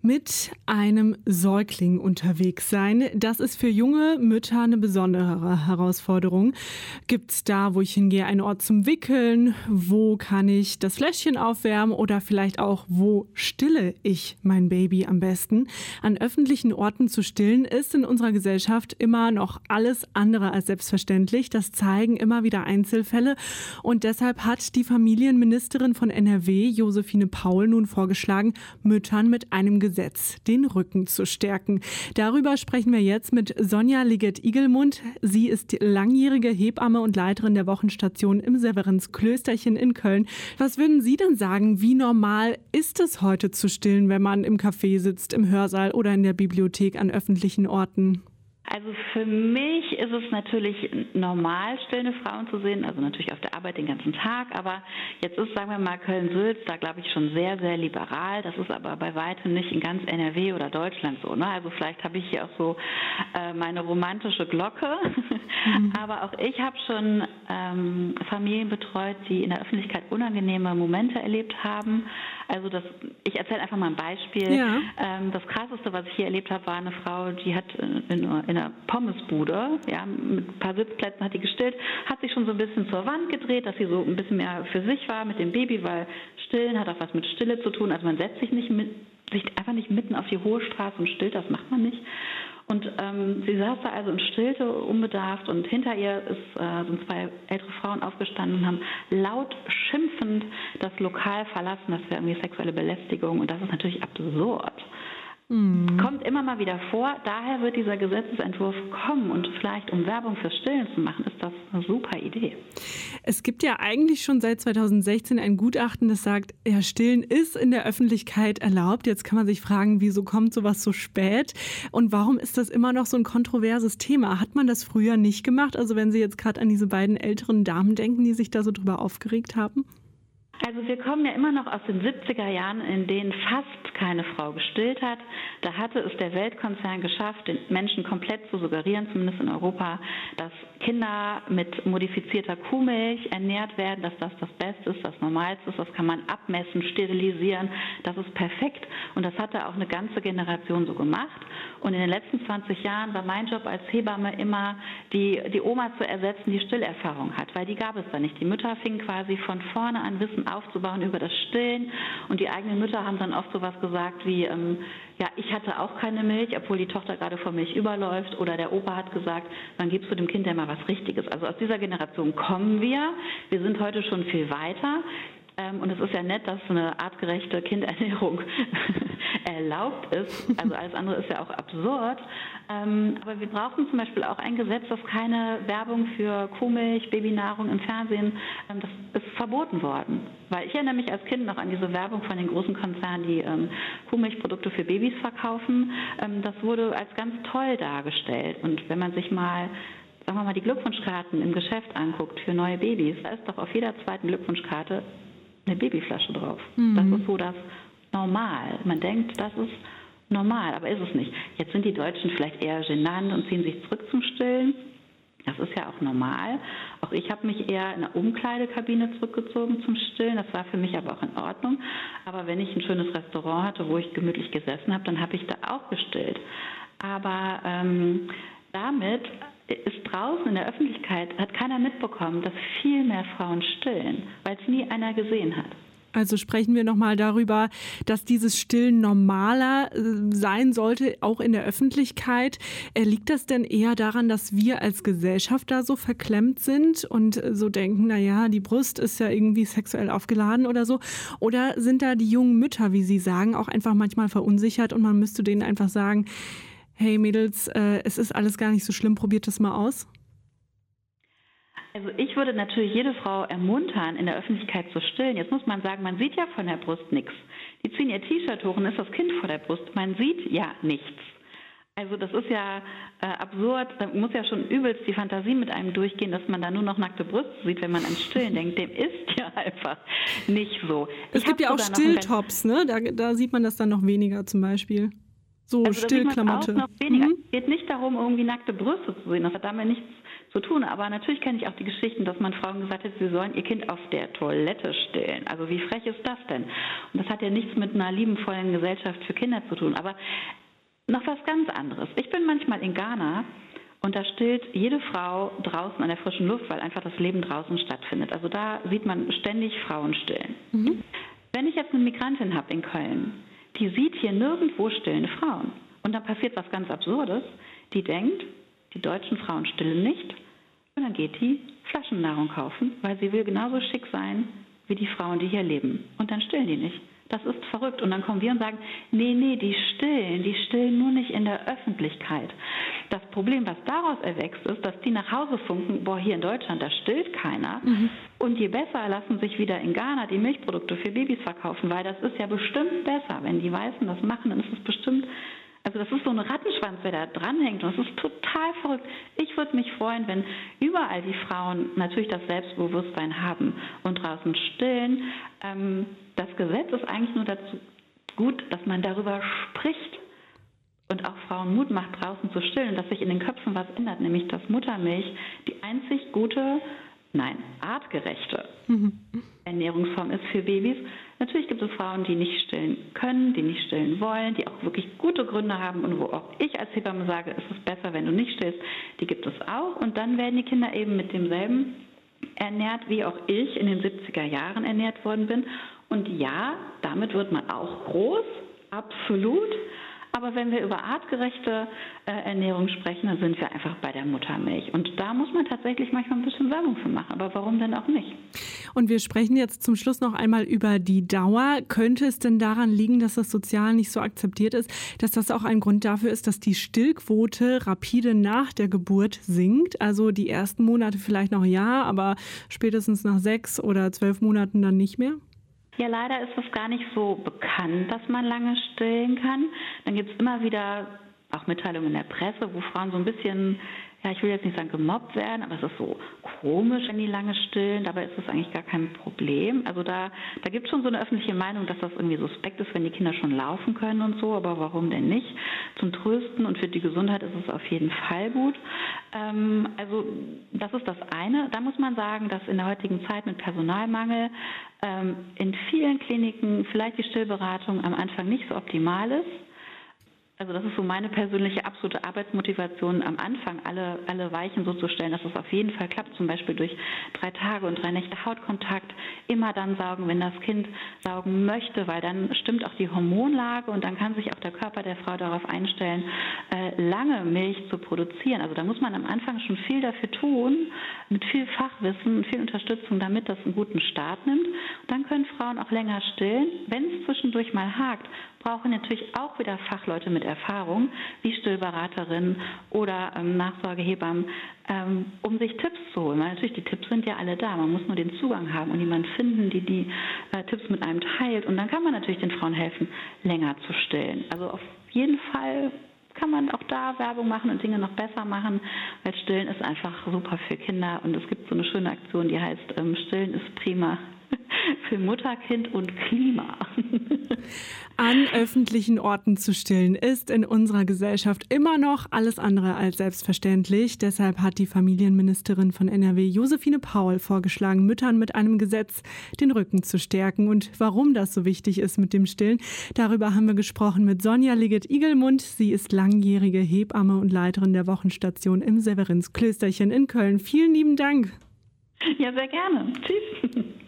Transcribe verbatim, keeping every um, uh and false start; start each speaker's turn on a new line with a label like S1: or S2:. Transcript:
S1: Mit einem Säugling unterwegs sein, das ist für junge Mütter eine besondere Herausforderung. Gibt es da, wo ich hingehe, einen Ort zum Wickeln? Wo kann ich das Fläschchen aufwärmen? Oder vielleicht auch, wo stille ich mein Baby am besten? An öffentlichen Orten zu stillen ist in unserer Gesellschaft immer noch alles andere als selbstverständlich. Das zeigen immer wieder Einzelfälle. Und deshalb hat die Familienministerin von N R W, Josephine Paul, nun vorgeschlagen, Müttern mit einem Gesetz den Rücken zu stärken. Darüber sprechen wir jetzt mit Sonja Liget-Igelmund. Sie ist langjährige Hebamme und Leiterin der Wochenstation im Severinsklösterchen in Köln. Was würden Sie denn sagen, wie normal ist es heute zu stillen, wenn man im Café sitzt, im Hörsaal oder in der Bibliothek an öffentlichen Orten?
S2: Also für mich ist es natürlich normal, stillende Frauen zu sehen, also natürlich auf der Arbeit den ganzen Tag, aber jetzt ist, sagen wir mal, Köln-Sülz, da glaube ich schon sehr, sehr liberal. Das ist aber bei weitem nicht in ganz N R W oder Deutschland so. Ne? Also vielleicht habe ich hier auch so äh, meine romantische Glocke, mhm. aber auch ich habe schon ähm, Familien betreut, die in der Öffentlichkeit unangenehme Momente erlebt haben. Also das, ich erzähle einfach mal ein Beispiel.
S1: Ja.
S2: Ähm, das Krasseste, was ich hier erlebt habe, war eine Frau, die hat in, in, in einer Pommesbude, ja, mit ein paar Sitzplätzen hat die gestillt, hat sich schon so ein bisschen zur Wand gedreht, dass sie so ein bisschen mehr für sich war mit dem Baby, weil Stillen hat auch was mit Stille zu tun. Also man setzt sich nicht mit, sich einfach nicht mitten auf die hohe Straße und stillt, das macht man nicht. Und ähm, sie saß da also und stillte unbedarft und hinter ihr ist, äh, sind zwei ältere Frauen aufgestanden und haben laut schimpfend das Lokal verlassen. Das wäre irgendwie sexuelle Belästigung und das ist natürlich absurd. Mhm. Kommt immer mal wieder vor, daher wird dieser Gesetzesentwurf kommen und vielleicht um Werbung fürs Stillen zu machen, ist das eine super Idee.
S1: Es gibt ja eigentlich schon seit zweitausendsechzehn ein Gutachten, das sagt, ja, Stillen ist in der Öffentlichkeit erlaubt. Jetzt kann man sich fragen, wieso kommt sowas so spät und warum ist das immer noch so ein kontroverses Thema? Hat man das früher nicht gemacht? Also wenn Sie jetzt gerade an diese beiden älteren Damen denken, die sich da so drüber aufgeregt haben?
S2: Also wir kommen ja immer noch aus den siebziger Jahren, in denen fast keine Frau gestillt hat. Da hatte es der Weltkonzern geschafft, den Menschen komplett zu suggerieren, zumindest in Europa, dass Kinder mit modifizierter Kuhmilch ernährt werden, dass das das Beste ist, das Normalste ist, das kann man abmessen, sterilisieren, das ist perfekt. Und das hat da auch eine ganze Generation so gemacht. Und in den letzten zwanzig Jahren war mein Job als Hebamme immer, die, die Oma zu ersetzen, die Stillerfahrung hat, weil die gab es da nicht. Die Mütter fingen quasi von vorne an Wissen aufzubauen über das Stillen und die eigenen Mütter haben dann oft sowas gesagt wie, ähm, ja, ich hatte auch keine Milch, obwohl die Tochter gerade vor Milch überläuft, oder der Opa hat gesagt, wann gibst du dem Kind denn mal was Richtiges? Also aus dieser Generation kommen wir, wir sind heute schon viel weiter. Und es ist ja nett, dass eine artgerechte Kindernährung erlaubt ist. Also alles andere ist ja auch absurd. Aber wir brauchen zum Beispiel auch ein Gesetz, das keine Werbung für Kuhmilch, Babynahrung im Fernsehen, das ist verboten worden. Weil ich erinnere mich als Kind noch an diese Werbung von den großen Konzernen, die Kuhmilchprodukte für Babys verkaufen. Das wurde als ganz toll dargestellt. Und wenn man sich mal sagen wir mal die Glückwunschkarten im Geschäft anguckt für neue Babys, da ist doch auf jeder zweiten Glückwunschkarte eine Babyflasche drauf. Mhm. Das ist so das Normal. Man denkt, das ist normal, aber ist es nicht. Jetzt sind die Deutschen vielleicht eher genannt und ziehen sich zurück zum Stillen. Das ist ja auch normal. Auch ich habe mich eher in der Umkleidekabine zurückgezogen zum Stillen. Das war für mich aber auch in Ordnung. Aber wenn ich ein schönes Restaurant hatte, wo ich gemütlich gesessen habe, dann habe ich da auch gestillt. Aber ähm, damit ist draußen in der Öffentlichkeit, hat keiner mitbekommen, dass viel mehr Frauen stillen, weil es nie einer gesehen hat.
S1: Also sprechen wir nochmal darüber, dass dieses Stillen normaler sein sollte, auch in der Öffentlichkeit. Liegt das denn eher daran, dass wir als Gesellschaft da so verklemmt sind und so denken, naja, die Brust ist ja irgendwie sexuell aufgeladen oder so? Oder sind da die jungen Mütter, wie Sie sagen, auch einfach manchmal verunsichert und man müsste denen einfach sagen, hey Mädels, äh, es ist alles gar nicht so schlimm, probiert das mal aus?
S2: Also ich würde natürlich jede Frau ermuntern, in der Öffentlichkeit zu stillen. Jetzt muss man sagen, man sieht ja von der Brust nichts. Die ziehen ihr T-Shirt hoch und ist das Kind vor der Brust. Man sieht ja nichts. Also das ist ja äh, absurd. Da muss ja schon übelst die Fantasie mit einem durchgehen, dass man da nur noch nackte Brüste sieht, wenn man an Stillen denkt. Dem ist ja einfach nicht so.
S1: Es
S2: ich
S1: gibt ja auch Stilltops, ne? Da, da sieht man das dann noch weniger zum Beispiel. So
S2: also
S1: Stillklamotte.
S2: Auch noch weniger.
S1: Mhm.
S2: Es geht nicht darum, irgendwie nackte Brüste zu sehen. Das hat damit nichts zu tun. Aber natürlich kenne ich auch die Geschichten, dass man Frauen gesagt hat, sie sollen ihr Kind auf der Toilette stillen. Also wie frech ist das denn? Und das hat ja nichts mit einer liebenvollen Gesellschaft für Kinder zu tun. Aber noch was ganz anderes. Ich bin manchmal in Ghana und da stillt jede Frau draußen an der frischen Luft, weil einfach das Leben draußen stattfindet. Also da sieht man ständig Frauen stillen. Mhm. Wenn ich jetzt eine Migrantin habe in Köln, die sieht hier nirgendwo stillende Frauen. Und dann passiert was ganz Absurdes. Die denkt, die deutschen Frauen stillen nicht. Und dann geht die Flaschennahrung kaufen, weil sie will genauso schick sein wie die Frauen, die hier leben. Und dann stillen die nicht. Das ist verrückt. Und dann kommen wir und sagen, nee, nee, die stillen, die stillen nur nicht in der Öffentlichkeit. Das Problem, was daraus erwächst, ist, dass die nach Hause funken, boah, hier in Deutschland, da stillt keiner. Mhm. Und je besser lassen sich wieder in Ghana die Milchprodukte für Babys verkaufen, weil das ist ja bestimmt besser. Wenn die Weißen das machen, dann ist es bestimmt, also das ist so ein Rattenschwanz, der da dranhängt und das ist total verrückt. Ich würde mich freuen, wenn überall die Frauen natürlich das Selbstbewusstsein haben und draußen stillen. Ähm, das Gesetz ist eigentlich nur dazu gut, dass man darüber spricht und auch Frauen Mut macht, draußen zu stillen, dass sich in den Köpfen was ändert, nämlich dass Muttermilch die einzig gute, nein, artgerechte mhm. Ernährungsform ist für Babys. Natürlich gibt es Frauen, die nicht stillen können, die nicht stillen wollen, die auch wirklich gute Gründe haben und wo auch ich als Hebamme sage, es ist besser, wenn du nicht stillst, die gibt es auch. Und dann werden die Kinder eben mit demselben ernährt, wie auch ich in den siebziger Jahren ernährt worden bin. Und ja, damit wird man auch groß, absolut. Aber wenn wir über artgerechte äh, Ernährung sprechen, dann sind wir einfach bei der Muttermilch. Und da muss man tatsächlich manchmal ein bisschen Werbung für machen. Aber warum denn auch nicht?
S1: Und wir sprechen jetzt zum Schluss noch einmal über die Dauer. Könnte es denn daran liegen, dass das sozial nicht so akzeptiert ist, dass das auch ein Grund dafür ist, dass die Stillquote rapide nach der Geburt sinkt? Also die ersten Monate vielleicht noch ja, aber spätestens nach sechs oder zwölf Monaten dann nicht mehr?
S2: Ja, leider ist es gar nicht so bekannt, dass man lange stillen kann. Dann gibt es immer wieder auch Mitteilungen in der Presse, wo Frauen so ein bisschen, ja, ich will jetzt nicht sagen gemobbt werden, aber es ist so komisch, wenn die lange stillen. Dabei ist es eigentlich gar kein Problem. Also da, da gibt es schon so eine öffentliche Meinung, dass das irgendwie suspekt ist, wenn die Kinder schon laufen können und so. Aber warum denn nicht? Zum Trösten und für die Gesundheit ist es auf jeden Fall gut. Ähm, also das ist das eine. Da muss man sagen, dass in der heutigen Zeit mit Personalmangel ähm, in vielen Kliniken vielleicht die Stillberatung am Anfang nicht so optimal ist. Also das ist so meine persönliche absolute Arbeitsmotivation, am Anfang alle, alle Weichen so zu stellen, dass es auf jeden Fall klappt, zum Beispiel durch drei Tage und drei Nächte Hautkontakt, immer dann saugen, wenn das Kind saugen möchte, weil dann stimmt auch die Hormonlage und dann kann sich auch der Körper der Frau darauf einstellen, äh, lange Milch zu produzieren. Also da muss man am Anfang schon viel dafür tun, mit viel Fachwissen und viel Unterstützung, damit das einen guten Start nimmt. Und dann können Frauen auch länger stillen. Wenn es zwischendurch mal hakt, brauchen natürlich auch wieder Fachleute mit Erfahrung, wie Stillberaterinnen oder ähm, Nachsorgehebammen, ähm, um sich Tipps zu holen. Weil natürlich, die Tipps sind ja alle da. Man muss nur den Zugang haben und jemanden finden, die die äh, Tipps mit einem teilt. Und dann kann man natürlich den Frauen helfen, länger zu stillen. Also auf jeden Fall kann man auch da Werbung machen und Dinge noch besser machen, weil Stillen ist einfach super für Kinder. Und es gibt so eine schöne Aktion, die heißt ähm, Stillen ist prima für Mutter, Kind und Klima.
S1: An öffentlichen Orten zu stillen ist in unserer Gesellschaft immer noch alles andere als selbstverständlich. Deshalb hat die Familienministerin von N R W, Josephine Paul, vorgeschlagen, Müttern mit einem Gesetz den Rücken zu stärken. Und warum das so wichtig ist mit dem Stillen, darüber haben wir gesprochen mit Sonja Liggett-Igelmund. Sie ist langjährige Hebamme und Leiterin der Wochenstation im Severinsklösterchen in Köln. Vielen lieben Dank.
S2: Ja, sehr gerne. Tschüss.